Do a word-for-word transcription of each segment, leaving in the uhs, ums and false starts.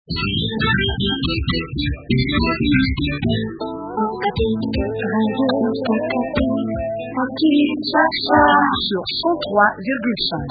Sur cent trois virgule cinq.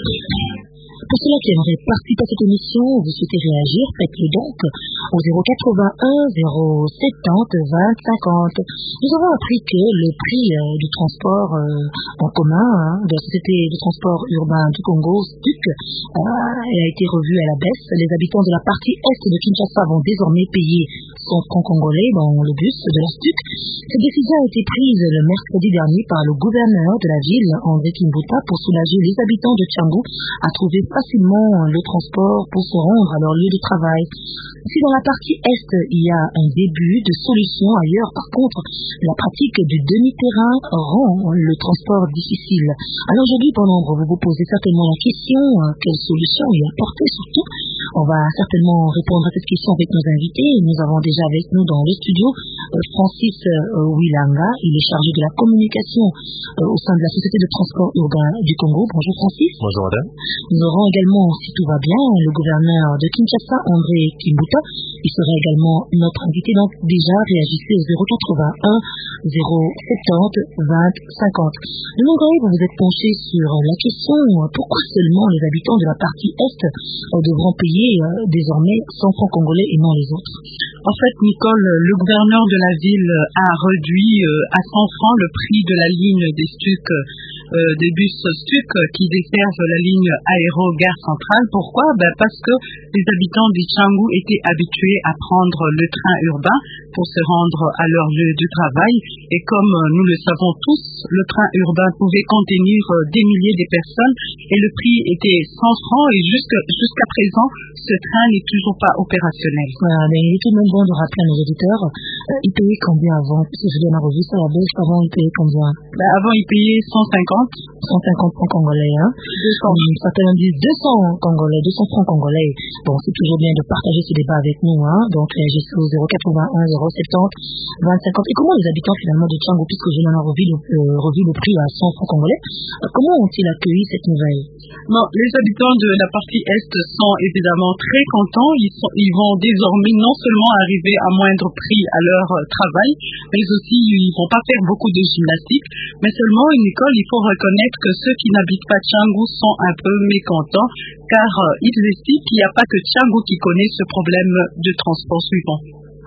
Pour cela qui aimerait participer à cette émission, vous souhaitez réagir, faites-le donc au zéro quatre-vingt-un zéro soixante-dix vingt cinquante. Nous avons appris que le prix euh, du transport euh, en commun hein, de la Société de transport urbain du Congo, S T U C, euh, a été revu à la baisse. Les habitants de la partie est de Kinshasa vont désormais payer cent francs congolais dans le bus de la S T U C. Cette décision a été prise le mercredi dernier par le gouverneur de la ville, André Kimbuta, pour soulager les habitants de Tchangou à trouver facilement le transport pour se rendre à leur lieu de travail. Si dans la partie est, il y a un début de solution, ailleurs, par contre, la pratique du demi-terrain rend le transport difficile. Alors aujourd'hui, pendant que vous vous posez certainement la question, quelle solution y apporter surtout, on va certainement répondre à cette question avec nos invités. Nous avons déjà avec nous dans le studio Francis Wilanga, il est chargé de la communication au sein de la Société de transport urbain du Congo. Bonjour Francis. Bonjour madame. Nous aurons également, si tout va bien, le gouverneur de Kinshasa, André Kimbuta. Il sera également notre invité, donc déjà réagissez au zéro quatre-vingt-un zéro soixante-dix vingt cinquante. Le nombreux, vous vous êtes penché sur la question pourquoi seulement les habitants de la partie est devront payer désormais cent francs congolais et non les autres. En fait, Nicole, le gouverneur de la ville a réduit à cent francs le prix de la ligne des S T U C, euh, des bus S T U C qui desservent la ligne aéro-gare centrale. Pourquoi? Ben parce que les habitants du Tchangou étaient habitués à prendre le train urbain pour se rendre à leur lieu de travail. Et comme nous le savons tous, le train urbain pouvait contenir des milliers de personnes et le prix était cent francs et jusqu'à, jusqu'à présent, ce train n'est toujours pas opérationnel. Voilà, mais il est tout de même bon de rappeler à nos auditeurs, euh, ils payaient combien avant? Parce que je viens d'en ça la baisse, avant ils payaient combien? Ben avant ils payaient cent cinquante. cent cinquante francs congolais, hein? deux cents. Hum, certains disent deux cents congolais, deux cents francs congolais. Bon, c'est toujours bien de partager ce débat avec nous, hein? Donc, réagissez au zéro quatre-vingt-un zéro soixante-dix vingt cinquante. Et comment les habitants finalement de Tchangou, puisque je viens d'en revu, euh, revu le prix à cent francs congolais, euh, comment ont-ils accueilli cette nouvelle? Bon, les habitants de la partie est sont évidemment très contents. Ils, sont, ils vont désormais non seulement arriver à moindre prix à leur euh, travail, mais aussi ils vont pas faire beaucoup de gymnastique. Mais seulement, une école, il faut reconnaître que ceux qui n'habitent pas Tchangou sont un peu mécontents, car euh, ils estiment qu'il n'y a pas que Tchangou qui connaît ce problème de transport suivant.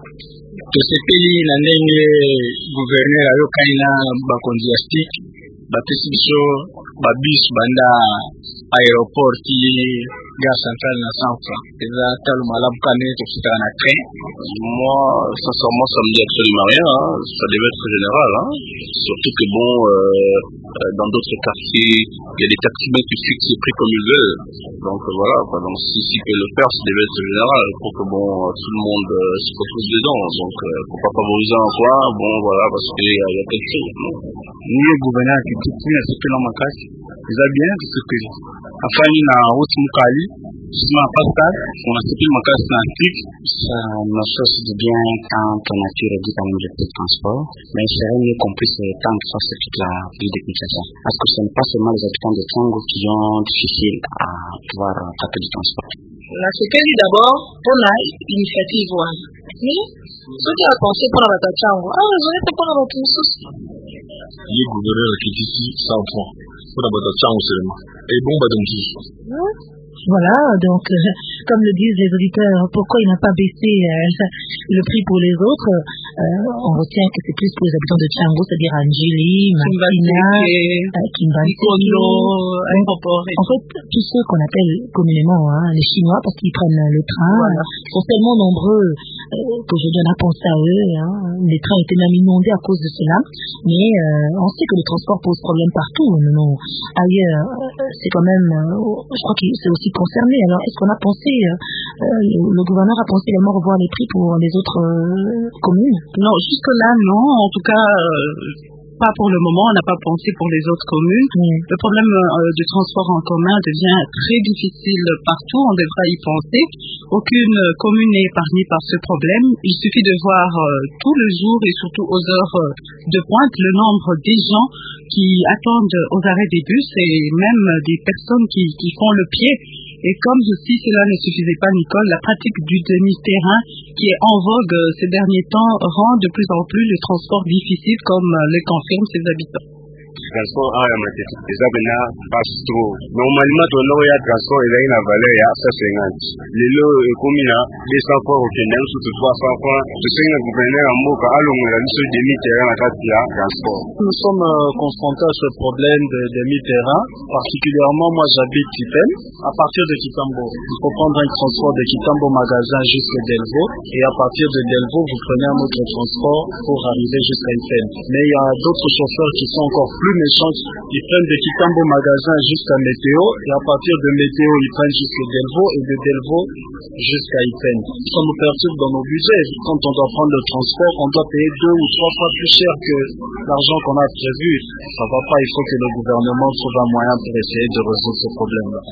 Tosepeli na ndenge gouverneur ayokani na bakonzi ya S T U C bapesi biso babus banda aéroport ti gare centrale na centre eza talo malamu kane tofutaka na train. Moi, sincèrement, ça me dit absolument rien, hein. Ça devait être général, hein. Surtout que bon, euh, dans d'autres quartiers, il y a des taximens qui fixent le prix comme ils veulent. Donc voilà, quoi. Donc si si peut le faire, ça devait être général pour que bon, tout le monde euh, se retrouve dedans. Donc euh, pour pas favoriser un coin, bon voilà, parce qu'il y, y a quelque chose. Ni le gouverneur qui tout le monde c'est dans ma casse. Ils a bien ce que enfin ni na route mukali justement Pascal, on a seppi ma casse na Afrique. Ça me sauce de bien quand on a pu réduire quand même le prix de transport, mais il serait mieux qu'on puisse étendre ça sur toute la ville de Kinshasa. Parce que ce n'est pas seulement les habitants de Tchangou qui ont difficile à pouvoir taper du transport. La sécurité d'abord pour l'initiative. Oui, ceux qui ont pensé pour la Tchangou, ah, vous avez fait pour la Tchangou. Les gouverneurs qui disent ici cent francs pour la Tchangou seulement. Et bon, bah donc, voilà, donc, euh, comme le disent les auditeurs, pourquoi il n'a pas baissé euh, le prix pour les autres? euh, On retient que c'est plus pour les habitants de Tchangou, c'est-à-dire Angeli, Martina, Kimbantekelo, en fait, tous ceux qu'on appelle communément hein, les Chinois, parce qu'ils prennent le train, voilà. Sont tellement nombreux euh, que je donne à penser à eux. Hein. Les trains étaient même inondés à cause de cela, mais euh, on sait que le transport pose problème partout. Non. Ailleurs, euh, c'est quand même, euh, je crois que c'est aussi concerné. Alors, est-ce qu'on a pensé, euh, le, le gouverneur a pensé également revoir les prix pour les autres euh, communes? Non, jusque-là, non. En tout cas, euh, pas pour le moment. On n'a pas pensé pour les autres communes. Mm. Le problème euh, du transport en commun devient très difficile partout. On devra y penser. Aucune commune n'est épargnée par ce problème. Il suffit de voir euh, tous les jours et surtout aux heures euh, de pointe le nombre des gens qui attendent aux arrêts des bus et même des personnes qui, qui font le pied Et comme si cela ne suffisait pas, Nicole, la pratique du demi-terrain qui est en vogue ces derniers temps rend de plus en plus le transport difficile, comme le confirment ses habitants. Transport haya matatu ezabena bastro normalement to lo ya transport ila ina valeur ya cent cinquante lelo ekomi na deux cents francs okende so to trois cents francs to senga gouverneur ya mboka alongela biso demi terrain na kati ya transport. Nous sommes euh, confrontés à ce problème de demi-terrain, particulièrement moi j'habite Kipen. À partir de Kitambo, il faut prendre un transport de Kitambo magasin jusqu'à Delvaux, et à partir de Delvaux vous prenez un autre transport pour arriver jusqu'à Kipen. Mais il y a d'autres chauffeurs qui sont encore plus méchants, ils prennent de Kitambo magasin jusqu'à Météo, et à partir de Météo ils prennent jusqu'à Delvaux, et de Delvaux jusqu'à Kipen. Ça nous perturbe dans nos budgets. Quand on doit prendre le transport, on doit payer deux ou trois fois plus cher que l'argent qu'on a prévu. Ça va pas, il faut que le gouvernement trouve un moyen pour essayer de résoudre ce problème-là.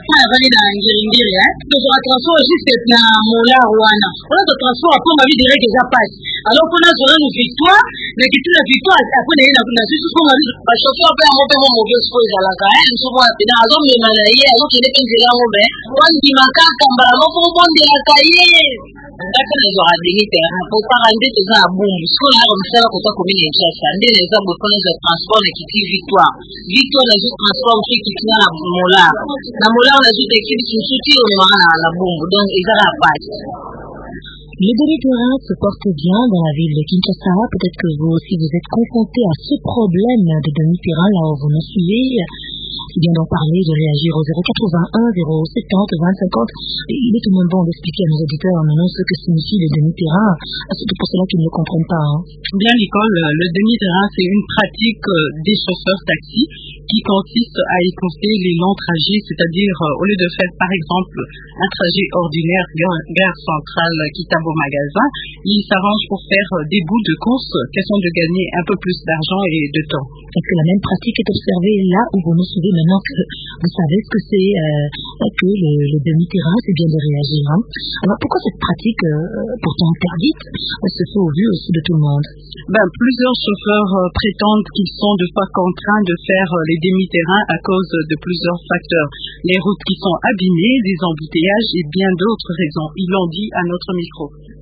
Alors pour la zone de victoire, mais qui la victoire, après il y a la juste comme la chauffeur peut monter mon mauvais chose à la caille, souvent à pédale, alors mais malaye, alors qu'il est bien là au bain, on dit ma carte en bas, on peut prendre de la caille. D'accord, les aura limité, pour pas rendre tout ça à boum, ce qu'on a comme ça, pour pas communiquer une chasse, and then les hommes connaissent le transport et qui dit victoire. Victoire, la juste transport qui qui tient la mola. La mola, on a juste écrit sur soutien au moment à la boum, donc ils ont la passe. Le demi-terrain se porte bien dans la ville de Kinshasa. Peut-être que vous aussi vous êtes confronté à ce problème de demi-terrain là où vous nous suivez. C'est bien d'en parler, de réagir au zéro quatre-vingt-un, zéro soixante, vingt cinquante. Il est tout de même bon d'expliquer à nos auditeurs maintenant ce que signifie le demi-terrain. C'est pour cela qu'ils ne le comprennent pas. Hein. Bien, Nicole, le demi-terrain, c'est une pratique des chauffeurs taxi qui consiste à écourter les longs trajets, c'est-à-dire au lieu de faire par exemple un trajet ordinaire gare centrale Kitambo magasin, ils s'arrangent pour faire des bouts de course, question de gagner un peu plus d'argent et de temps. Est-ce que la même pratique est observée là où vous nous suivez maintenant que vous savez ce que c'est euh, que le, le demi-terrain, c'est bien de réagir. Hein. Alors pourquoi cette pratique, euh, pourtant interdite, se fait au vu aussi de tout le monde? Ben, plusieurs chauffeurs euh, prétendent qu'ils sont de fois contraints de faire euh, les demi-terrains à cause de plusieurs facteurs. Les routes qui sont abîmées, des embouteillages et bien d'autres raisons. Ils l'ont dit à notre micro.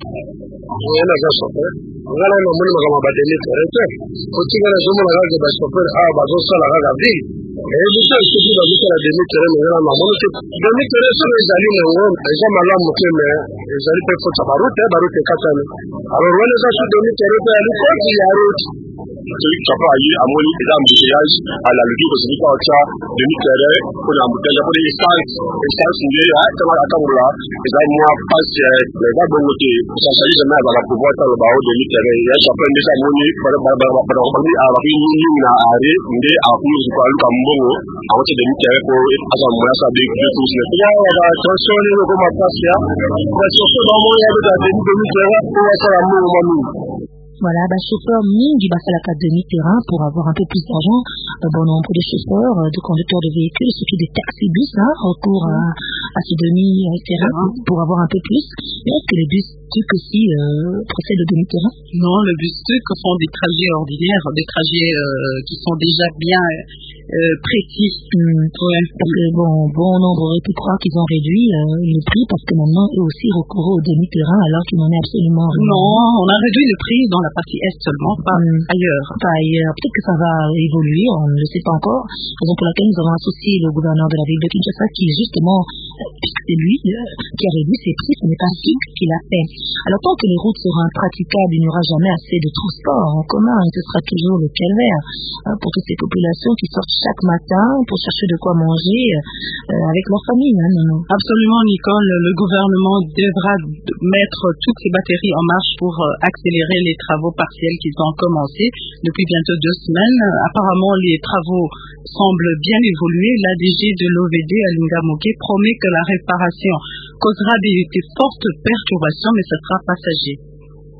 Celui qui n'a pas aillé à mon lit des embouteillages à la logique de celui qui a fait demi-terrain pour l'embouteillage pour les essence essence liées à ça va attendre là et ça moi passe les gars de côté ça s'agit jamais à la pouvoir dans le bas demi-terrain il y a chacun déjà mon lit par par par par on dit à la fin ni na arrêt ndé à plus quoi le cambongo à votre demi-terrain pour à ça moi ça bien que tout c'est il y a la attention les comment passe là parce que dans mon il y a des demi-terrain pour ça la mon Voilà, bah, chauffeur mine du Basalaka demi-terrain pour avoir un peu plus d'argent. Euh, bon nombre de chauffeurs, euh, de conducteurs de véhicules, surtout des taxibus, hein, recours à, à ce demi-terrain pour avoir un peu plus. Mais est-ce que les bus tuc aussi euh, procèdent au demi-terrain? Non, le bus tuc font des trajets ordinaires, des trajets euh, qui sont déjà bien euh, précis. Mmh. Ouais. Parce que bon, bon nombre auraient pu croire qu'ils ont réduit euh, le prix parce que maintenant eux aussi recourent au demi-terrain alors qu'ils n'en est absolument rien. Non, on a réduit le prix dans la partie est seulement, pas mmh. ailleurs. Pas ailleurs. Peut-être que ça va évoluer, on ne le sait pas encore. Raison pour laquelle nous avons associé le gouverneur de la ville de Kinshasa qui justement, puisque c'est lui euh, qui a réduit ses prix, ce n'est pas lui qui l'a fait. Alors tant que les routes seront impraticables, il n'y aura jamais assez de transport en commun et ce sera toujours le calvaire hein, pour toutes ces populations qui sortent chaque matin pour chercher de quoi manger euh, avec leur famille. Hein, non, non. Absolument, Nicole. Le gouvernement devra mettre toutes ces batteries en marche pour euh, accélérer les travaux partiels qu'ils ont commencé depuis bientôt deux semaines. Apparemment, les travaux semblent bien évoluer. L'A D G de l'O V D, Alinga Moké, promet que la réparation causera des, des fortes perturbations, mais ce sera passager.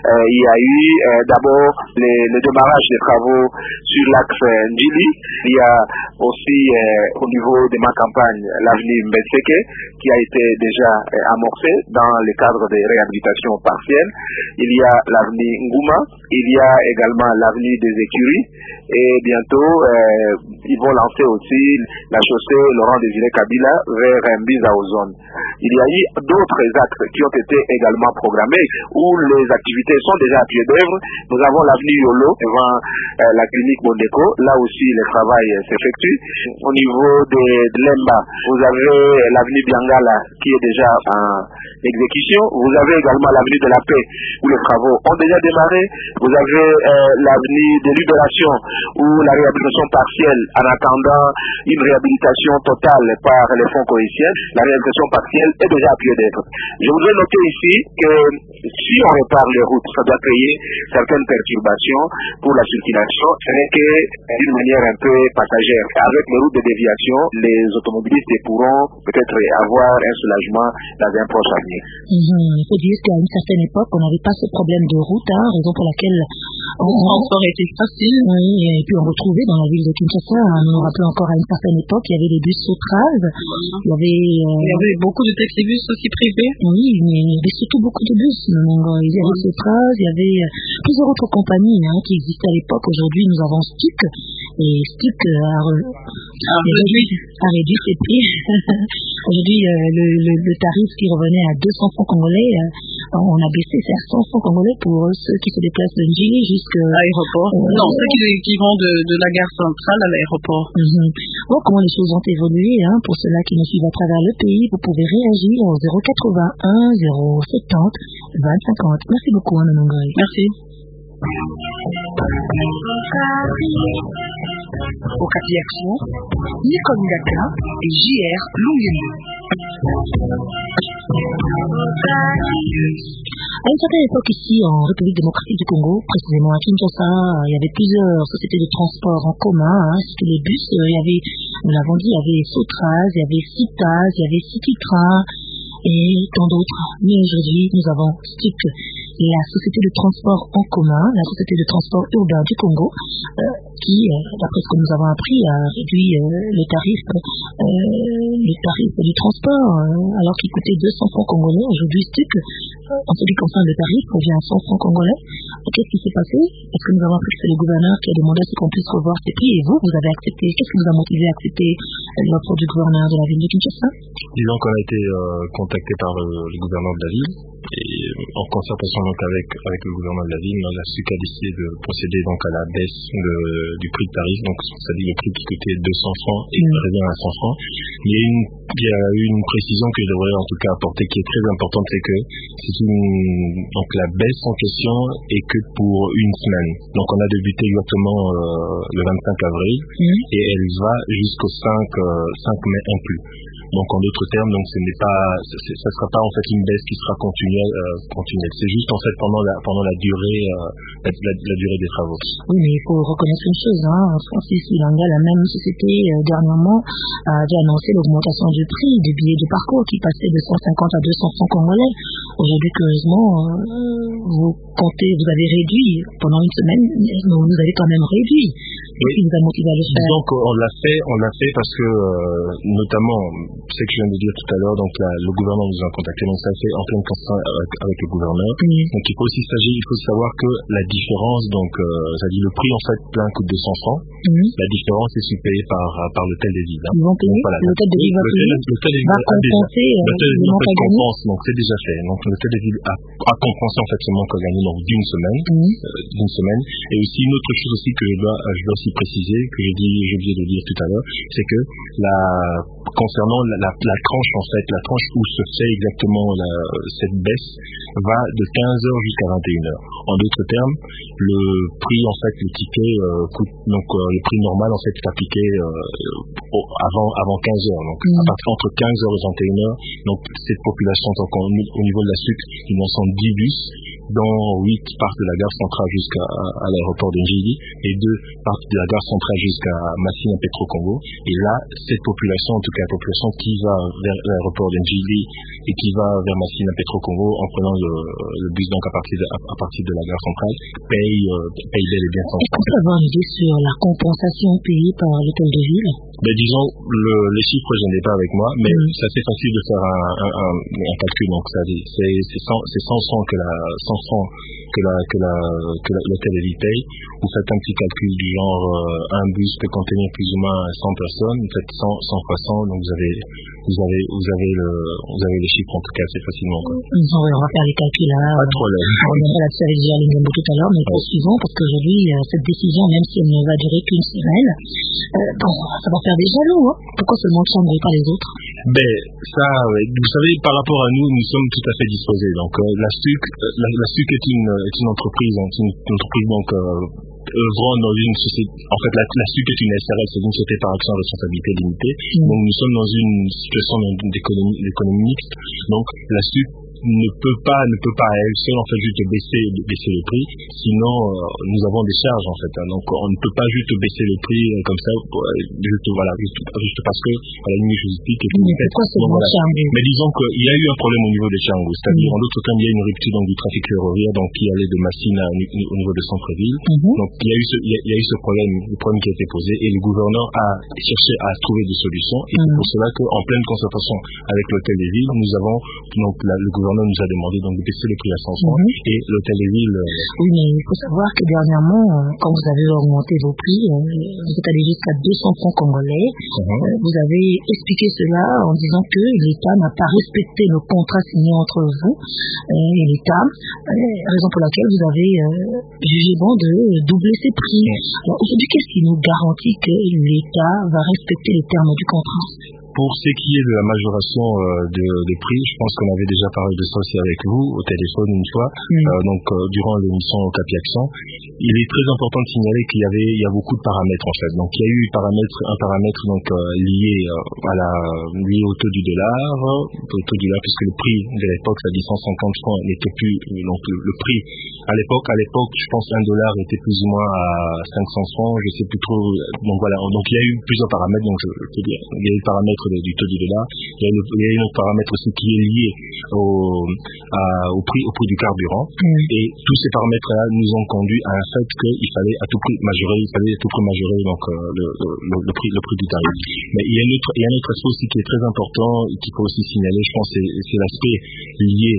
euh, il y a eu euh, d'abord les, le démarrage des travaux sur l'axe Ndili. Il y a aussi euh, au niveau de ma campagne l'avenue Mbetseke qui a été déjà euh, amorcé dans le cadre des réhabilitations partielles. Il y a l'avenue Ngouma, il y a également l'avenue des Écuries et bientôt euh, ils vont lancer aussi la chaussée Laurent Désiré Kabila vers Mbiza Ozone. Il y a eu d'autres actes qui ont été également programmés où les activités sont déjà à pied d'œuvre. Nous avons l'avenue Yolo devant euh, la clinique Bondeko, là aussi le travail euh, s'effectue. Au niveau de, de Lemba, vous avez l'avenue Biangala qui est déjà en exécution. Vous avez également l'avenue de la Paix où les travaux ont déjà démarré. Vous avez euh, l'avenue de Libération où la réhabilitation partielle en attendant une réhabilitation totale par les fonds coïciens. La réhabilitation partielle est déjà à pied d'œuvre. Je voudrais noter ici que si on répare les routes, ça doit créer certaines perturbations pour la circulation, mais que d'une manière un peu passagère. Avec les routes de déviation, les automobilistes pourront peut-être avoir un soulagement dans un proche avenir. Mmh. Il faut dire qu'à une certaine époque, on n'avait pas ce problème de route, hein, raison pour laquelle on, le transport était facile. Oui, et puis on retrouvait dans la ville de Kinshasa, hein, nous nous rappelons encore à une certaine époque, il y avait les bus Sotraz, il y avait... Euh, il y avait beaucoup de taxibus aussi privés. Oui, mais il y avait surtout beaucoup de bus. Donc, il y avait Sotraz, il y avait plusieurs autres compagnies hein, qui existaient à l'époque. Aujourd'hui, nous avons Stick, et Stick a, re... a, réduit, a réduit ses prix. Aujourd'hui, euh, le, le, le tarif qui revenait à deux cents francs congolais, euh, on a baissé, c'est à cent francs congolais pour ceux qui se déplacent de Njili jusqu'à l'aéroport. Euh, non, ceux qui, qui vont de, de la gare centrale à l'aéroport. Mm-hmm. Bon, comment les choses ont évolué, hein, pour ceux-là qui nous suivent à travers le pays, vous pouvez réagir au zéro quatre-vingt-un zéro soixante vingt cinquante. Merci beaucoup, Anna Nongoy. Merci. Au Okapi Action, Nicole Ngaka et J R Lungendo. À une certaine époque ici en République démocratique du Congo, précisément à Kinshasa, il y avait plusieurs sociétés de transport en commun, hein, c'était les bus, il y avait, nous l'avons dit, il y avait Sotraz, il y avait Citas, il y avait Citytrain et tant d'autres. Mais aujourd'hui, nous avons Stick, la société de transport en commun, la société de transport urbain du Congo, euh, qui, euh, d'après ce que nous avons appris, a réduit euh, les tarifs, euh, les tarifs du transport, euh, alors qu'il coûtait deux cents francs congolais. Aujourd'hui, Stick, euh, en ce qui concerne le tarif, revient à cent francs congolais. Qu'est-ce qui s'est passé? Parce que nous avons appris que c'est le gouverneur qui a demandé à ce qu'on puisse revoir ces prix, et vous, vous avez accepté. Qu'est-ce qui vous a motivé à accepter l'offre du gouverneur de la ville de Kinshasa? Disons qu'on a été euh, contacté par le, le gouverneur de la ville, et en concertation donc avec, avec le gouvernement de la ville, on a su qu'à décider de procéder donc à la baisse de, du prix de tarif, donc c'est-à-dire le prix qui coûtait deux cents francs et qui revient à cent francs. Il y a une, il y a eu une précision que je devrais en tout cas apporter qui est très importante, c'est que c'est une, donc la baisse en question est que pour une semaine. Donc on a débuté exactement euh, le vingt-cinq avril mmh. et elle va jusqu'au cinq mai inclus. Donc en d'autres termes, donc ce n'est pas, ça sera pas en fait une baisse qui sera continuelle, euh, continuelle. C'est juste en fait pendant la pendant la durée, euh, la, la, la durée des travaux. Oui, mais il faut reconnaître une chose, hein. Francis Ilanga, la même société euh, dernièrement avait annoncé l'augmentation du prix du billet de parcours qui passait de cent cinquante à deux cents francs congolais. Aujourd'hui, curieusement, euh, vous comptez, vous avez réduit pendant une semaine, mais vous avez quand même réduit. Qu'est-ce qui vous a motivé à le faire? Donc on l'a fait, on l'a fait parce que euh, notamment, ce que je viens de dire tout à l'heure, donc la, le gouvernement nous a contacté, donc ça fait en pleine constat avec, avec le gouverneur. Mmh. Donc il faut aussi s'agir, il faut savoir que la différence, donc euh, c'est-à-dire le prix en fait plein coûte deux cents francs. Mmh. La différence est suppayée par par l'hôtel des villes. Hein. Ils vont payer. Voilà, l'hôtel des villes va payer. L'hôtel des villes va compenser le manque à gagner. Donc c'est déjà fait. Donc l'hôtel des villes a, a compensé en fait ce manque à gagner donc d'une semaine, mmh. euh, d'une semaine. Et aussi une autre chose aussi que je dois, je dois aussi préciser, que j'ai dit, j'ai oublié de dire tout à l'heure, c'est que la concernant la, la, la tranche en fait, la tranche où se fait exactement la, cette baisse va de quinze heures jusqu'à vingt et une heures. En d'autres termes, le prix en fait, le ticket euh, coûte donc euh, le prix normal en fait est appliqué euh, avant avant quinze heures. Donc mmh. à partir entre quinze heures et vingt et une heures, donc cette population donc au niveau de la sucre, ils en sont dix bus dont huit partent de la gare centrale jusqu'à à l'aéroport de Njili et deux partent de la gare centrale jusqu'à Massina Petro-Congo. Et là, cette population, en tout cas la population qui va vers l'aéroport de Njili et qui va vers Massina Petro-Congo en prenant le, le bus donc à partir de, à, à partir de la gare centrale, paye, euh, paye bel et bien son. Est-ce qu'on peut avoir une idée sur la compensation payée par l'hôtel de ville? Ben, disons, le, les chiffres, je n'ai pas avec moi, mais mmh. c'est assez facile de faire un, un, un, un calcul. Donc, ça, c'est, c'est cent francs que la, cent francs que la, que la, que la, l'hôtel de ville paye. Vous faites un petit calcul du genre, euh, un bus peut contenir plus ou moins cent personnes. Vous faites cent, cent fois cent, donc vous avez, vous avez, vous avez le, vous avez les chiffres en tout cas assez facilement, quoi. On va faire les calculs là. Pas de problème. On reviendra là-dessus avec Gérald Ngambo tout à l'heure, mais poursuivons parce qu'aujourd'hui, cette décision, même si elle ne va durer qu'une semaine, euh, bon, ça va faire des jaloux, hein. Pourquoi seulement de chambre et pas les autres? Ben, ça, vous savez, par rapport à nous, nous sommes tout à fait disposés. Donc, euh, la S U C, la, la S U C est une, est une entreprise, donc, une, une entreprise, donc, euh, œuvrant dans une société, en fait, la, la S U C est une S R L, c'est une société par action à responsabilité limitée. Mmh. Donc, nous sommes dans une situation d'économie, d'économie mixte. Donc, la S U C ne peut pas, ne peut pas à elle seule, en fait, juste baisser, baisser le prix. Sinon, euh, nous avons des charges, en fait. Hein. Donc, on ne peut pas juste baisser le prix euh, comme ça, pour, euh, juste, voilà, juste, juste parce que, à la limite, je vous explique. Mais pourquoi c'est bon, voilà. Mais disons qu'il y a eu un problème au niveau des Tchangou. C'est-à-dire, mmh. en d'autres termes, il y a eu une rupture, donc, du trafic ferroviaire, donc, qui allait de Massina au niveau de centre-ville. Mmh. Donc, il y a eu ce, il y a, il y a eu ce problème, le problème qui a été posé, et le gouverneur a cherché à trouver des solutions. Et mmh. c'est pour cela qu'en pleine concertation avec l'hôtel des villes, nous avons, donc, la, le gouverneur nous a demandé, donc, de baisser le prix à cent francs, mmh. et l'hôtel des villes. Euh... Oui, mais il faut savoir que dernièrement, quand vous avez augmenté vos prix, vous êtes allé jusqu'à deux cents francs congolais. Mmh. Vous avez expliqué cela en disant que l'État n'a pas respecté le contrat signé entre vous et l'État, raison pour laquelle vous avez jugé bon de doubler ses prix. Mmh. Alors, aujourd'hui, qu'est-ce qui nous garantit que l'État va respecter les termes du contrat? Pour ce qui est de la majoration euh, de, de prix, je pense qu'on avait déjà parlé de ça aussi avec vous au téléphone une fois, mmh. euh, donc euh, durant l'émission Capi Action. Il est très important de signaler qu'il y avait il y a beaucoup de paramètres en fait. Donc il y a eu paramètre, un paramètre donc euh, lié euh, à la lié au taux du dollar, au taux du dollar puisque le prix de l'époque, ça dit cent cinquante francs, n'était plus donc le, le prix à l'époque à l'époque je pense un dollar était plus ou moins à cinq cents francs, je sais plus trop. Donc voilà, donc il y a eu plusieurs paramètres, donc je peux dire il y a eu le paramètre du taux du dollar. Il y a, le, il y a un autre paramètre aussi qui est lié au, à, au prix, au prix du carburant. Mm. Et tous ces paramètres-là nous ont conduit à un fait qu'il fallait à tout prix majorer, il fallait à tout prix majorer donc euh, le, le, le prix, le prix du tarif. Mais il y a un autre, il y a un autre aspect aussi qui est très important et qu'il faut aussi signaler. Je pense c'est, c'est l'aspect lié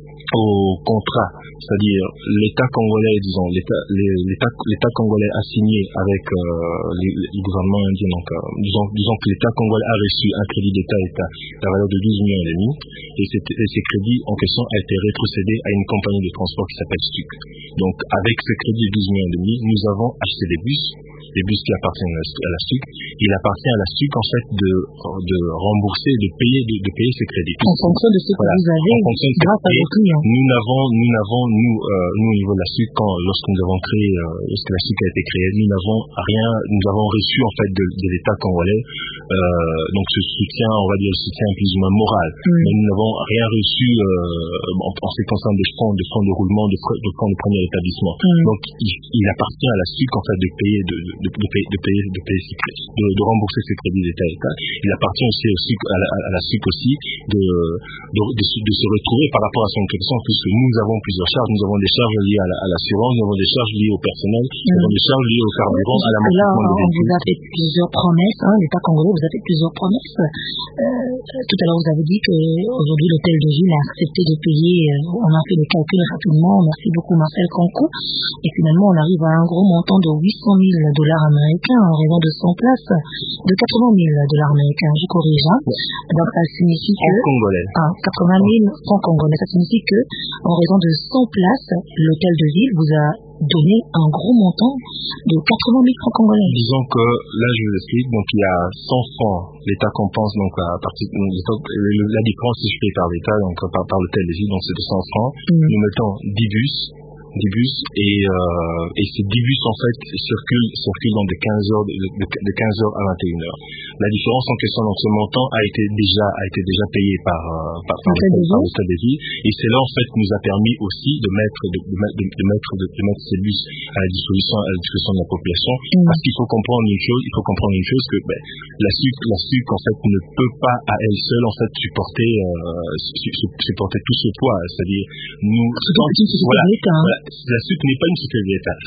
au contrat, c'est-à-dire l'État congolais, disons, l'État, l'État, l'État congolais a signé avec euh, les, les gouvernements indiens, donc euh, disons, disons que l'État congolais a reçu un crédit d'État-État à la valeur de douze millions et demi, et, et ces crédits en question a été rétrocédés à une compagnie de transport qui s'appelle S T U C. Donc avec ce crédit de douze millions et demi, nous avons acheté des bus, des bus qui appartiennent à la S T U C. Il appartient à la S T U C en fait de, de rembourser, de payer, de, de payer ces crédits. En fonction de ce que voilà, vous avez, grâce à vos clients. Nous n'avons, nous n'avons, nous, euh, nous au niveau de la S T U C, quand, lorsque nous avons créé, euh, lorsque la S T U C a été créée, nous n'avons rien, nous avons reçu en fait de, de l'État congolais, euh, donc ce soutien, on va dire le soutien plus ou moins moral. Mm. Mais nous n'avons rien reçu euh, en, en ce qui concerne des fonds, des fonds de roulement, de, de fonds de premier établissement. Mm. Donc il, il appartient à la S T U C en fait de payer, de, de, de payer, de payer, de payer ces crédits, de, de rembourser ces crédits d'État à État. Il appartient aussi, aussi à, la, à la S T U C aussi de, de, de, de se retrouver par rapport à son question, puisque nous avons plusieurs charges. Nous avons des charges liées à, la, à l'assurance, nous avons des charges liées au personnel, mmh. nous avons des charges liées au carburant, à l'amortissement de véhicules. On vous a fait plusieurs promesses, hein, l'État congolais vous a fait plusieurs promesses. Euh, tout à l'heure, vous avez dit qu'aujourd'hui, l'hôtel de ville a accepté de payer, euh, on a fait le calcul rapidement, merci beaucoup Marcel Kankou, et finalement, on arrive à un gros montant de huit cent mille dollars américains en raison de cent places, de quatre-vingt mille dollars américains, je corrige. Hein. Donc, ça signifie que... Congolais. Ah, quatre-vingt mille francs congolais, ça signifie que, en raison de cent places, l'hôtel de ville vous a donné un gros montant de quatre-vingt mille francs congolais. Disons que, là je vous explique, donc il y a cent francs, l'État compense donc à partir de la différence si je paye par l'État, donc par, par l'hôtel de ville, donc c'est de cent francs. Mm. Nous mettons dix bus, dix bus, et, euh, et ces dix bus, en fait, circulent, circulent dans de quinze heures, de, de, de quinze heures à vingt et une heures. La différence en question, donc, ce montant a été déjà, a été déjà payé par, euh, par, par, par, par le Stade des villes, et c'est là, en fait, qui nous a permis aussi de mettre, de, de, de, de mettre, de, de mettre ces bus à la disposition, à la disposition de la population, mmh. parce qu'il faut comprendre une chose, il faut comprendre une chose que, ben, la S U C, la S U C, en fait, ne peut pas à elle seule, en fait, supporter, euh, supporter tout ce poids, c'est-à-dire, nous, quand, voilà, voilà, la S U C n'est pas une société d'État.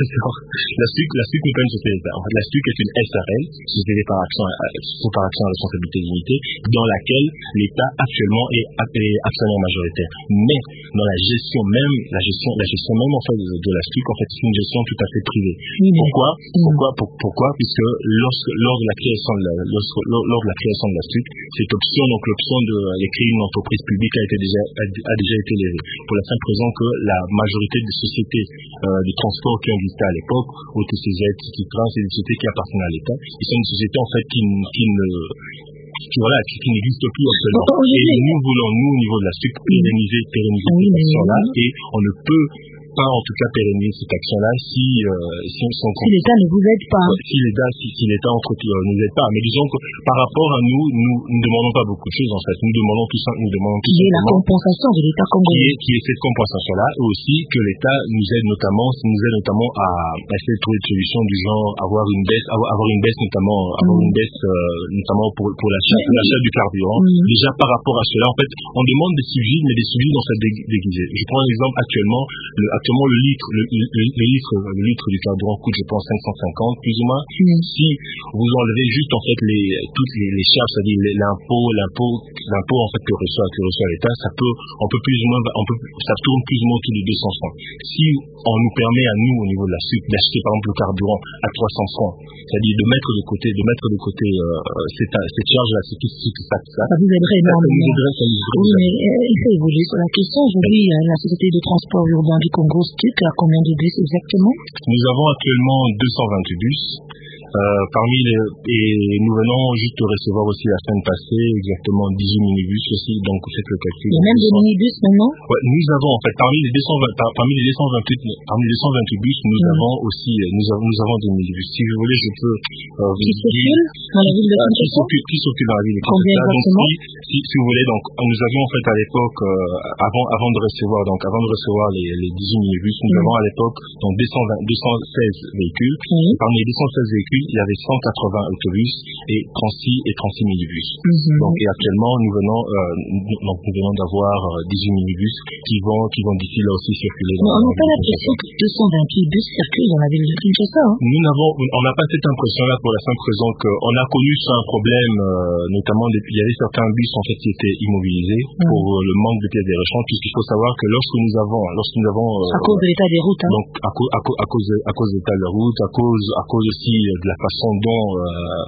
la S U C, la S U C n'est pas une société d'État. En fait, la S U C est une S A R L, société par action, par action à responsabilité limitée, dans laquelle l'État actuellement est, est actionnaire majoritaire. Mais, dans la gestion même, la gestion, la gestion même, en fait, de, de la S U C, en fait, c'est une gestion tout à fait privée. Mmh. Pourquoi? Mmh. Pourquoi? Pour, pourquoi? Puisque lorsque, lors de la création de la, lorsque, lors, lors de la création de la S U C, cette option, donc l'option de, de créer une entreprise publique a été déjà, a, a déjà été levée. Pour la simple raison que la majorité des sociétés euh, de transport qui ont existé à l'époque, O T C Z, Citytrans, c'est des sociétés qui appartiennent à l'État. Et sont des sociétés, en fait, qui, qui ne, qui, voilà, qui, qui n'existent plus actuellement. Oh, oh, et nous voulons, nous, au niveau de la S U C, pérenniser, pérenniser oui, cette action-là, et on ne peut pas en tout cas pérenniser cette action-là si euh, si on s'en si l'État ne vous aide pas. Si l'État si, si l'État entre euh, nous aide pas. Mais disons que par rapport à nous, nous ne demandons pas beaucoup de choses en fait. Nous demandons tout ça, nous demandons tout simplement la compensation de l'État congolais. Qui est qui est cette compensation-là, et aussi que l'État nous aide notamment, nous aide notamment à essayer de trouver des solutions du genre avoir une baisse, avoir, avoir une baisse notamment, mmh. avoir une baisse euh, notamment pour pour l'achat, pour l'achat du carburant. Mmh. Déjà par rapport à cela, en fait, on demande des civils, mais des civils dans cette déguisée. Je prends un exemple actuellement, le, actuellement le litre, le, le, le, le litre, le litre du carburant coûte, je pense, cinq cent cinquante plus ou moins. Mmh. Si vous enlevez juste en fait les toutes les, les charges, c'est-à-dire l'impôt, l'impôt, l'impôt en fait que reçoit que reçoit l'État, ça peut, on peut plus ou moins, on peut, ça tourne plus ou moins autour de deux cents francs. Si on nous permet à nous au niveau de la S U C d'acheter par exemple le carburant à trois cents francs, c'est-à-dire de mettre de côté, de mettre de côté euh, cette, cette charge-là, c'est tout ce ça, ça, ça vous aiderait énormément. Ça nous aiderait, ça nous aiderait. Oui, mais euh, il faut évoluer sur la question. Aujourd'hui, la Société de transport urbain du Congo, S T U C, a combien de bus exactement? Nous avons actuellement deux cent vingt bus. Euh, parmi les, et nous venons juste de recevoir aussi la semaine passée exactement dix-huit minibus aussi, donc faites le calcul. Il y a même des minibus maintenant? Ouais, nous avons en fait parmi les deux cent vingt, par, parmi les deux cent vingt-huit, parmi les deux cent vingt-huit bus, nous mmh. avons aussi, nous avons, nous avons des minibus. Si vous voulez, je peux. Euh, qui circulent dans la ville de Kinshasa? Qui circulent, qui circulent dans la ville de Kinshasa. Combien exactement? Donc, si, si, si vous voulez, donc nous avions en fait à l'époque, euh, avant, avant de recevoir, donc avant de recevoir les, les dix-huit minibus, nous mmh. avons à l'époque donc deux cent vingt, deux cent seize véhicules. Mmh. Parmi les deux cent seize véhicules, il y avait cent quatre-vingts autobus et trente-six et trente-six minibus. Mm-hmm. Donc et actuellement nous venons euh, nous, donc nous venons d'avoir euh, dix-huit minibus qui vont qui vont d'ici là aussi circuler. On n'a pas l'impression que deux cent vingt-huit bus circulent dans la ville de Kinshasa. Hein? Nous n'avons on n'a pas cette impression là pour la simple raison qu'on a connu ça un problème euh, notamment des, il y avait certains bus en fait qui étaient immobilisés mm-hmm. pour euh, le manque de pièces déréchantes, puisqu'il faut savoir que lorsque nous avons lorsque nous avons euh, à cause de l'état des routes hein. donc à, co- à, co- à cause de, à cause de l'état des routes, à cause à cause aussi de la façon dont euh,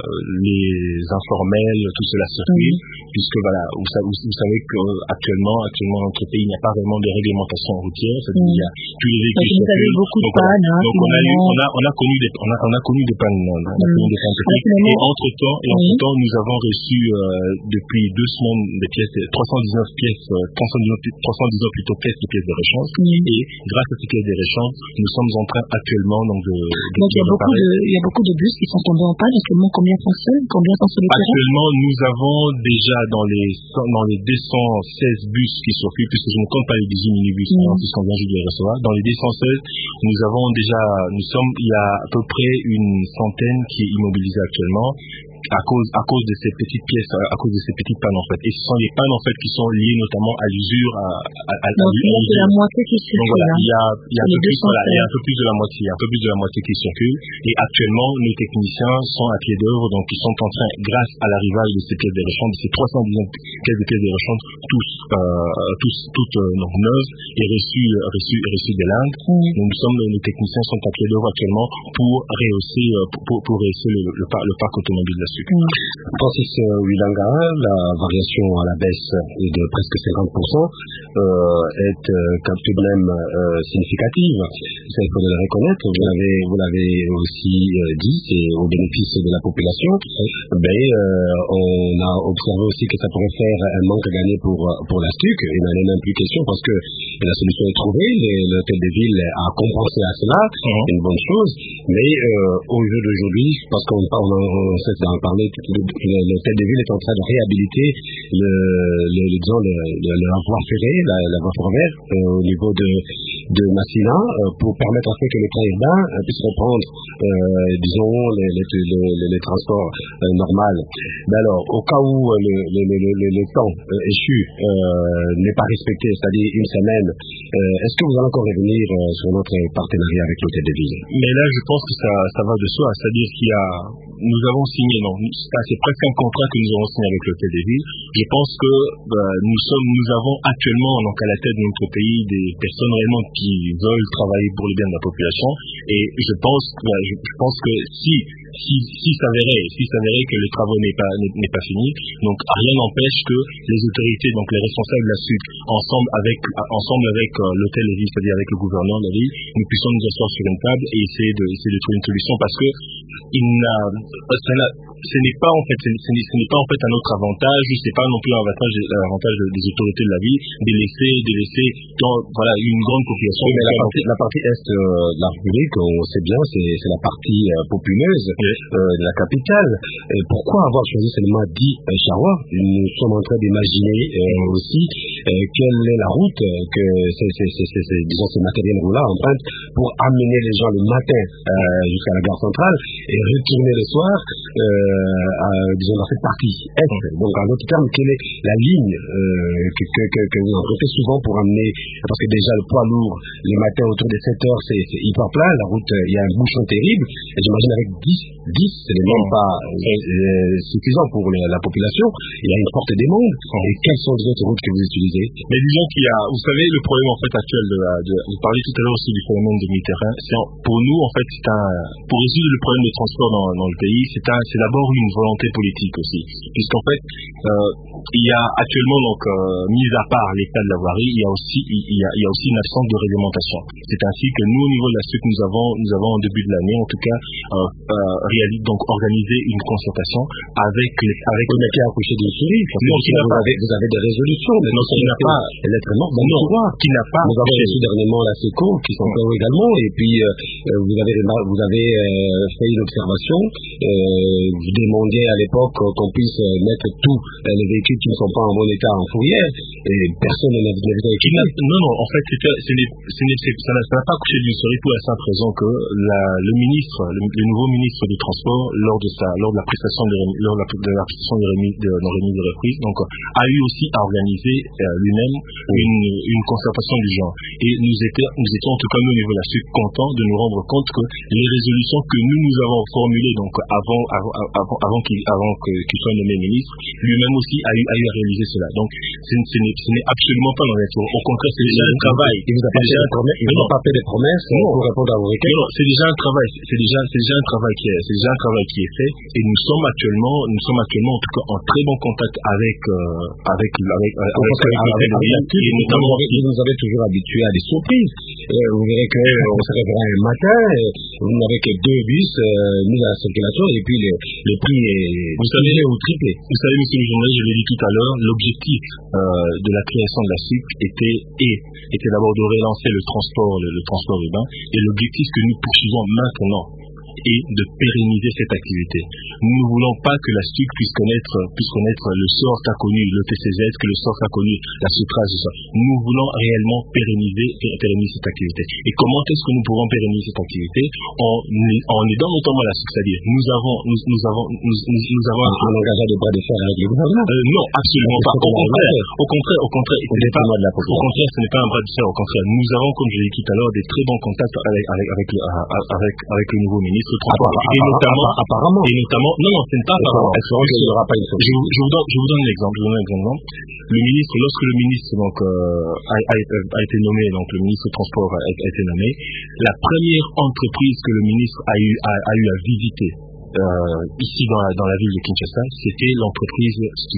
les informels, tout cela circule, mmh. puisque voilà, vous, vous, vous savez qu'actuellement, actuellement dans notre pays, il n'y a pas vraiment de réglementation routière, c'est-à-dire mmh. il y a tous les véhicules qui circulent. Beaucoup donc, de pannes, hein, donc on a eu, on a, on a connu des, on a, on a connu des pannes, on a mmh. connu des pannes techniques. Et entre temps, et entre temps, nous avons reçu euh, depuis deux semaines des pièces, trois cent dix-neuf pièces, trois cent dix-neuf plutôt pièces de pièces de réchange. Mmh. Et grâce à ces pièces de réchange, nous sommes en train actuellement donc de. de donc il y a beaucoup de, il y a beaucoup de bus qui sont tombés en panne. Actuellement, combien fonctionnent, combien sont sur le terrain? Actuellement, nous avons déjà dans les dans les deux cent seize bus qui circulent, puisque je ne compte pas les dix-huit minibus, mmh. hein, puisqu'on vient juste de les recevoir. Dans les deux cent seize, nous avons déjà, nous sommes, il y a à peu près une centaine qui est immobilisée actuellement. À cause, à cause de ces petites pièces, à cause de ces petites pannes en fait. Et ce sont les pannes en fait qui sont liées notamment à l'usure, à, à, à, donc, à l'usure. C'est la moitié qui circule. Donc voilà, hein. il y a, il y a un peu plus, voilà, il y a un peu plus de la moitié, il y a un peu plus de la moitié qui circule. Et actuellement, nos techniciens sont à pied d'œuvre, donc ils sont en train, grâce à l'arrivage de ces pièces déréchantes, de ces trois cent dix pièces de pièces déréchantes, tous, euh, tous, toutes euh, donc neuves et reçues, reçues, reçues de l'Inde. Mm. Donc nous sommes, nos techniciens sont à pied d'œuvre actuellement pour rehausser, pour, pour, pour rehausser le, le, le, le parc automobile de la S U C. Mm. Francis Wilanga, la variation à la baisse est de presque cinquante pour cent. euh, est euh, tout de même euh, significative. Ça, il faut le reconnaître. Vous l'avez, vous l'avez aussi euh, dit, c'est au bénéfice de la population. Mais euh, on a observé aussi que ça pourrait faire un manque à gagner pour pour la S T U C. Il n'en est même plus question parce que la solution est trouvée. L'hôtel de ville a compensé à cela, mmh. une bonne chose. Mais euh, au jour d'aujourd'hui, parce qu'on on, on sait d'en parler, l'hôtel de ville est en train de réhabiliter le, le, le disons le, le, la voie ferrée, la, la voie ferroviaire euh, au niveau de de Massina euh, pour permettre à ce que les trains urbains euh, puissent reprendre, euh, disons, les, les, les, les transports euh, normaux. Mais alors, au cas où euh, le, le, le, le, le temps euh, échu euh, n'est pas respecté, c'est-à-dire une semaine, euh, est-ce que vous allez encore revenir euh, sur notre partenariat avec l'hôtel de ville? Mais là, je pense que ça, ça va de soi, c'est-à-dire qu'il y a, nous avons signé, non, c'est presque un contrat que nous avons signé avec l'hôtel de ville. Je pense que bah, nous sommes, nous avons actuellement donc à la tête de notre pays des personnes réellement qui veulent travailler pour le bien de la population, et je pense, bah, je, je pense que si si si s'avérait si s'avérait que le travail n'est pas n'est, n'est pas fini, donc rien n'empêche que les autorités, donc les responsables de la S U C, ensemble avec ensemble avec euh, l'hôtel de ville, c'est-à-dire avec le gouverneur de la ville, nous puissions nous asseoir sur une table et essayer de essayer de trouver une solution, parce que il n'a, ça n'a, ce n'est pas en fait ce n'est, ce n'est pas en fait un autre avantage, c'est pas non plus un avantage l'avantage des autorités de la ville de laisser de laisser dans, voilà, une grande population. Oui, mais la partie, la partie est euh, de la République, on sait bien, c'est, c'est la partie euh, populeuse oui. euh, de la capitale. Et pourquoi avoir choisi seulement dix euh, Charrois? Nous sommes en train d'imaginer euh, aussi euh, quelle est la route euh, que ces, ces, ces, ces, ces, disons, ces matériels-là empruntent pour amener les gens le matin euh, jusqu'à la gare centrale et retourner le soir, euh, à, disons, dans cette partie est. Donc, en d'autres termes, quelle est la ligne euh, que, que, que, que vous empruntez souvent pour amener, parce que déjà le poids lourd, les matins autour de sept heures, c'est, c'est hyper plat, la route, il y a un bouchon terrible, et j'imagine avec dix, dix, ce n'est même pas euh, suffisant pour les, la population, il y a une forte demande, et quelles sont les autres routes que vous utilisez? Mais disons qu'il y a, vous savez, le problème en fait actuel de la, de, vous parliez tout à l'heure aussi du phénomène de mi-terrain, c'est, pour nous en fait, c'est un, pour résoudre le problème de transport dans, dans le pays, c'est un, c'est d'abord une volonté politique aussi, puisqu'en fait, euh, il y a actuellement donc, euh, mis à part l'état de la voirie, il y a aussi, il y a, il y a aussi une absence de réglementation. C'est ainsi que nous, au niveau de la S U C, nous avons, nous avons en début de l'année, en tout cas, euh, euh, réalisé, donc organisé une concertation avec les, avec les qui a accouché d'une souris. Non, qui n'a vous pas, avez, vous avez des résolutions. Non, qui n'a pas, l'être mort dans non, le qui n'a pas. Nous avons reçu dernièrement la SECO, qui sont encore également, et puis, euh, vous avez, vous avez, euh, fait une observation, euh, vous demandiez à l'époque qu'on puisse mettre tous euh, les véhicules qui ne sont pas en bon état en fourrière, et personne ne les a équipés. Non, non, en fait, c'était, ce n'est, ce n'est, ça n'a, ça n'a pas accouché d'une souris pour la simple raison que la, le ministre, le, le nouveau ministre des Transports, lors de sa, lors de la prestation de, lors de la, de la prestation de remise de, de remise de reprise, donc, a eu aussi à organiser euh, lui-même une, une concertation du genre. Et nous étions, nous étions en tout cas, nous, au niveau de la S U C, contents de nous rendre compte que les résolutions que nous, nous avons formulées, donc, avant, avant, avant, avant qu'il, avant que, qu'il soit nommé ministre, lui-même aussi a eu, a eu à réaliser cela. Donc, ce n'est, ce n'est absolument pas dans l'intérêt. Au contraire, c'est déjà un travail. Il vous a pas fait des promesses, il vous a pas fait des promesses pour répondre à vos requêtes. Non, c'est déjà un travail. C'est déjà, c'est déjà un travail qui est, c'est déjà un travail qui est fait. Et nous sommes actuellement, nous sommes actuellement, en tout cas, en très bon contact avec, euh, avec, avec, avec, avec, avec, avec et notamment, vous nous avez toujours habitués à des surprises. Euh, vous verrez que, euh, on se réveillera un matin, euh, vous n'avez que deux bus, euh, mis à la circulation, et puis le, le prix est, vous savez, ou triplé. Vous savez, monsieur le journaliste, je l'ai dit tout à l'heure, l'objectif, euh, de la création de la S U C était, et, était d'abord de relancer le transport, le, le transport urbain, et l'objectif que nous poursuivons maintenant est de pérenniser cette activité. Nous ne voulons pas que la S U C puisse connaître, puisse connaître le sort qu'a connu le T C Z, que le sort qu'a connu la Sutras, tout ça. Nous voulons réellement pérenniser, pérenniser cette activité. Et comment est-ce que nous pouvons pérenniser cette activité? En, en aidant notamment la S U C, c'est-à-dire, nous avons, nous, nous avons, nous, nous, nous avons un, un engagement de bras de fer avec le gouvernement. Euh, non, absolument pas. Au contraire, au contraire, au contraire, ce n'est pas, de la au contraire, ce n'est pas un bras de fer. Au contraire, nous avons, comme je l'ai dit tout à l'heure, des très bons contacts avec, avec, avec, avec, avec le nouveau ministre. Et notamment, apparemment, et notamment, non, non, ce n'est pas apparemment. Est-ce qu'il n'y aura pas une je, vous, je vous donne, je vous donne un exemple, je vous donne un exemple. Le ministre, lorsque le ministre, donc, euh, a, a, a été nommé, donc, le ministre du Transport a, a été nommé, la première entreprise que le ministre a eu, a, a eu à visiter, euh, ici dans la, dans la ville de Kinshasa, c'était l'entreprise S T U C.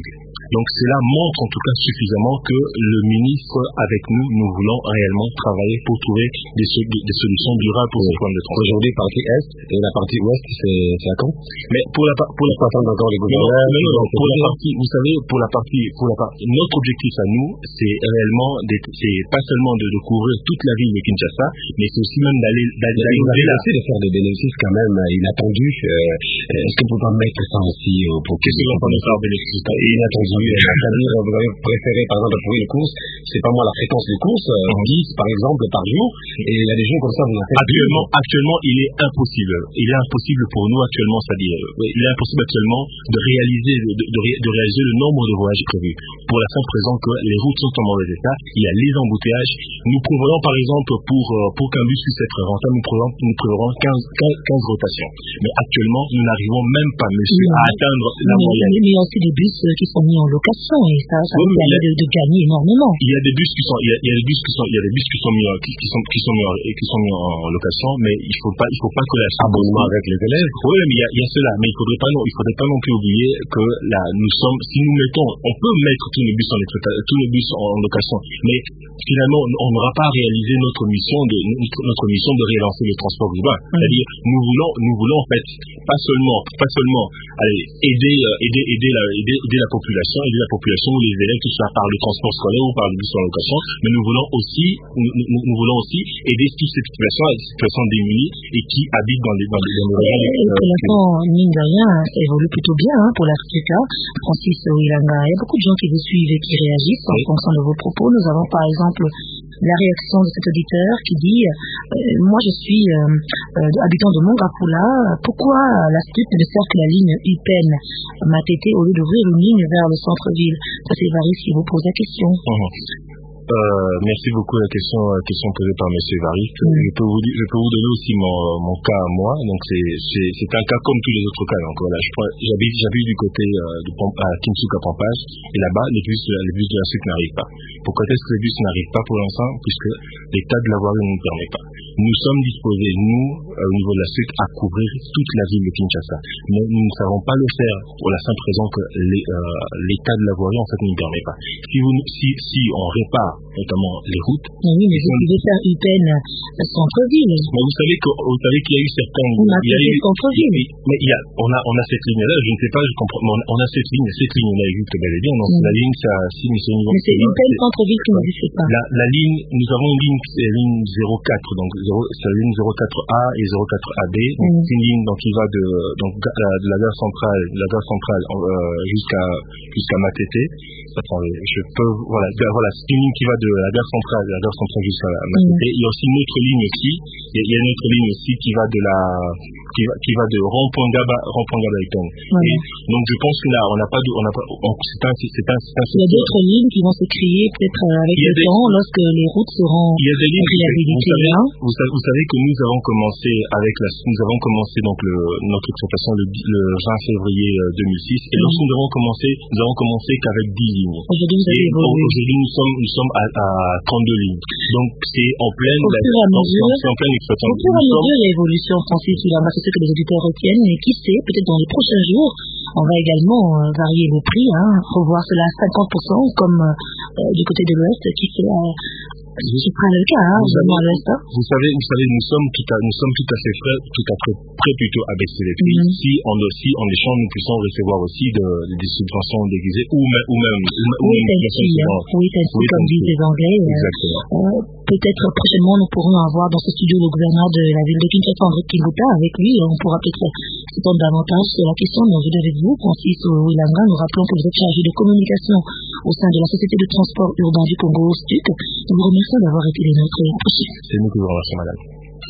Donc cela montre en tout cas suffisamment que le ministre, avec nous, nous voulons réellement travailler pour trouver des, des, des solutions durables pour oui. ces problèmes de transport. Aujourd'hui, partie Est et la partie Ouest, c'est à quand? Mais pour la pour la partie encore les gouvernements, non, non, non, pour la partie, vous savez, pour la partie, pour la partie, notre objectif à nous, c'est réellement, c'est pas seulement de, de couvrir toute la ville de Kinshasa, mais c'est aussi même d'aller d'aller au-delà, de faire des bénéfices quand même inattendus. Euh, Est-ce que vous pouvez mettre ça aussi au pour qu'est-ce que vous entendez par bénéfices inattendus? C'est-à-dire, vous avez préféré, par exemple, pour une course, c'est pas moi la fréquence des courses, euh, dix par exemple par jour, et il y a des gens comme ça, vous en faites. Actuellement, actuellement, il est impossible. Il est impossible pour nous actuellement, c'est-à-dire, il est impossible actuellement de réaliser, de, de, de réaliser le nombre de voyages prévus. Pour la simple raison que les routes sont en mauvais état, il y a les embouteillages. Nous prévoyons, par exemple, pour, pour qu'un bus puisse être rentable, nous prévoyons, nous prévoyons quinze, quinze, quinze rotations. Mais actuellement, nous n'arrivons même pas, monsieur, oui, à atteindre la mais, moyenne. Mais il y a aussi des bus qui sont mis en location, et ça, ça oui, nous permet de, de gagner énormément. Il y a des bus qui sont, il y a, il y a des bus qui sont, il y a des bus qui sont mis, qui, qui sont, qui sont mis, en, qui sont mis en location, mais il faut pas, il faut pas que la abonnement avec les élèves. Oui, mais il y a, il y a cela, mais il faudrait pas non, il faudrait pas non plus oublier que là, nous sommes, si nous mettons, on peut mettre tous les bus en tous les bus en location, mais finalement, on n'aura pas réalisé notre mission de, notre, notre mission de relancer le transport urbain. Mmh. C'est-à-dire, nous voulons, nous voulons, en fait, pas seulement, pas seulement, allez, aider, euh, aider, aider la, aider, aider la population, aider la population ou les élèves, que ce soit par le transport scolaire ou par le bus en location, mais nous voulons aussi, nous, nous, nous voulons aussi aider toutes ces situations, ces situations démunies et qui habitent dans les, dans les, dans les régions. Pour l'instant, mine de rien, ça évolue plutôt bien, hein, pour l'Afrique. Francis Ouilanga, il y a beaucoup de gens qui vous suivent et qui réagissent en fonction de vos propos. Nous avons par exemple la réaction de cet auditeur qui dit euh, moi je suis euh, euh, habitant de Mongapula, pourquoi la S T U P ne sert que la ligne U P E N Matete au lieu d'ouvrir une ligne vers le centre-ville? Ça c'est Varis qui vous pose la question. Mmh. Euh, merci beaucoup la question, la question posée par Monsieur Variste. Mm. Je peux vous, je peux vous donner aussi mon, mon cas à moi. Donc c'est, c'est, c'est un cas comme tous les autres cas. Donc voilà, je prends, j'habite, j'habite du côté euh, de à Kinsuka Pampage et là-bas les bus, les bus de la S U C n'arrivent pas. Pourquoi est-ce que les bus n'arrivent pas pour l'instant? Puisque l'état de la voirie ne nous permet pas. Nous sommes disposés, nous, euh, au niveau de la S U C, à couvrir toute la ville de Kinshasa. Mais nous ne savons pas le faire pour la simple raison que les, euh, l'état de la voirie en fait ne nous permet pas. Si vous, si, si on répare notamment les routes. Oui, mais vous pouvez faire U P E N centre-ville. Mais vous savez que, vous savez qu'il y a eu certains. On a fait centre-ville. Mais il y a, on a, on a cette ligne-là, je ne sais pas, je comprends, mais on a cette ligne, cette ligne-là existe bel et bien. Donc, mm. la ligne, ça, si, mais c'est Mais c'est U P E N centre-ville qui n'existe pas. La, la ligne, nous avons une ligne, c'est la ligne zéro quatre, donc, c'est la ligne zéro quatre A et zéro quatre A B. Donc, mm. c'est une ligne, donc, qui va de, donc, de la gare centrale, de la gare centrale, euh, jusqu'à, jusqu'à Matete. Attendez, je peux, voilà, voilà, c'est une ligne qui va de la gare centrale, de la gare centrale jusqu'à Matete. Mm. Il y a aussi une autre ligne aussi, il y a une autre ligne aussi qui va de la, qui va, qui va de rond-point Gaba, rond-point Gaba et mm. Et donc, je pense que là, on n'a pas de, on n'a pas, on, c'est un, c'est un, c'est un, il y a d'autres lignes qui vont se créer peut-être avec le des, temps, lorsque les routes seront il y a des lignes, réhabilitées. Vous savez, vous savez, vous savez que nous avons commencé avec la, nous avons commencé donc le, notre exploitation le, le vingt février deux mille six, et mm. lorsque nous avons commencé, nous avons commencé qu'avec dix lignes. Aujourd'hui, vous avez évolué. Aujourd'hui, nous sommes, nous sommes à, à trente-deux lignes. Donc, c'est en pleine, au fur et à mesure, c'est en pleine exploitation. Au fur et à mesure, il y a évolution, Francis, il a c'est ce que les auditeurs retiennent, mais qui sait, peut-être dans les prochains jours, on va également euh, varier le prix, hein, revoir cela à cinquante pour cent comme euh, du côté de l'Ouest, qui fait euh, c'est pas le cas, hein, vous, savez, l'Ouest, hein. vous savez, vous savez, nous sommes tout à, nous sommes tout à fait prêts, tout à fait prêts plutôt à baisser les prix. Mm-hmm. Si en aussi, en échange, nous puissions recevoir aussi de, des subventions déguisées ou même, ou même, ou oui, même des subventions. Oui, oui, comme disent les Anglais. Exactement. Euh, peut-être prochainement, nous pourrons avoir dans ce studio le gouverneur de la ville de Kinshasa, André Kinguta, avec lui. On pourra peut-être s'étendre davantage sur la question, mais je avec vous, Francis Ouilanga, nous rappelons que vous êtes chargé de communication au sein de la Société de transport urbain du Congo, S T U C. Nous vous remercions d'avoir été les nôtres. C'est nous qui vous remercions, madame.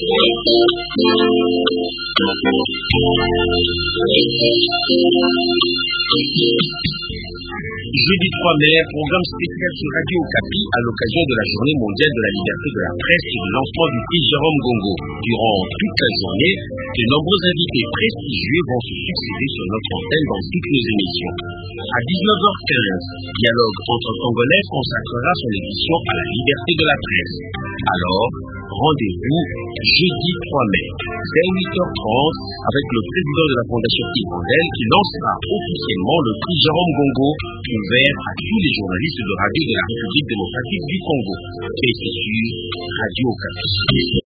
Jeudi trois mai, programme spécial sur Radio Okapi à l'occasion de la Journée mondiale de la liberté de la presse et de lancement du prix Jérôme Gongo. Durant toute la journée, de nombreux invités prestigieux vont se succéder sur notre antenne dans toutes nos émissions. À dix-neuf heures quinze, Dialogue entre Congolais consacrera son émission à la liberté de la presse. Alors, Rendez-vous jeudi trois mai, vers huit heures trente, avec le président de la Fondation Hirondelle qui lancera officiellement le prix Jérôme Gongo, ouvert à tous les journalistes de radio de la République démocratique du Congo. Et c'est sur Radio Okapi.